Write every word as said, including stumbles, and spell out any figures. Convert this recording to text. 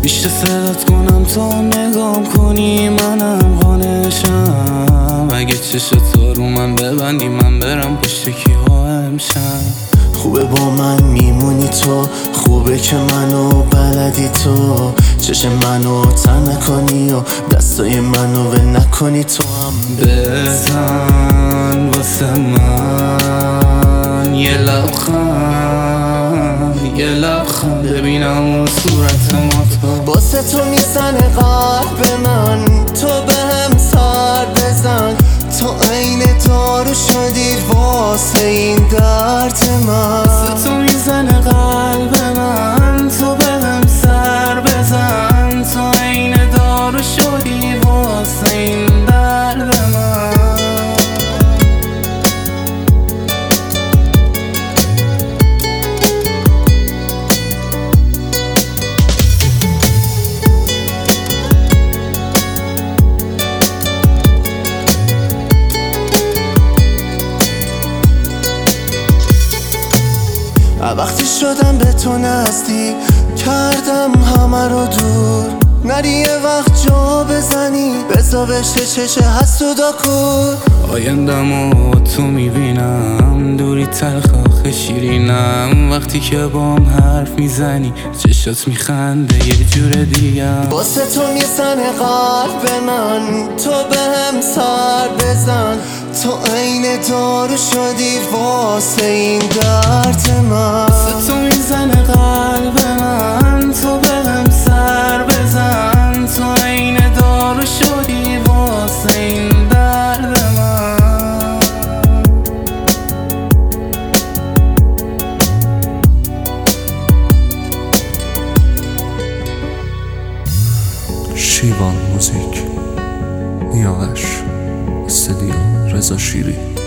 میشه صدات کنم تا نگام کنی منم قانشم. اگه چشتو رو من ببندی من برم پشت کیها امشب. خوبه با من میمونی تو، خوبه که منو بلدی تو، چشم منو تر نکنی و دستای منو ول نکنی تو هم. بزن واسه من یه لبخند، یه لبخند ببینم اون صورت ما تو. واسه تو میزنه قلب من، تو بهم سر بزن، تو عین دارو شدی واسه این درد من. واسه تو میزنه قلب من، تو بهم سر بزن، تو عین دارو شدی واسه این درد من. وقتی شدم به تو نزدیک کردم همه رو دور، نری یه وقت جا بزنی بزا بشه چشه هست و داکور. آیندم و تو میبینم دوری تلخ آخه شیرینم. وقتی که بام حرف میزنی چشات میخنده یه جور دیگم. واسه تو میزنه قلب من، تو بهم سر بزن، تو عین دارو شدی واسه این درد من. واسه تو میزنه قلب من، تو بهم سر بزن، تو عین دارو شدی واسه این درد من. شیوان موزیک، نیاغش، استدیو رضا شیری.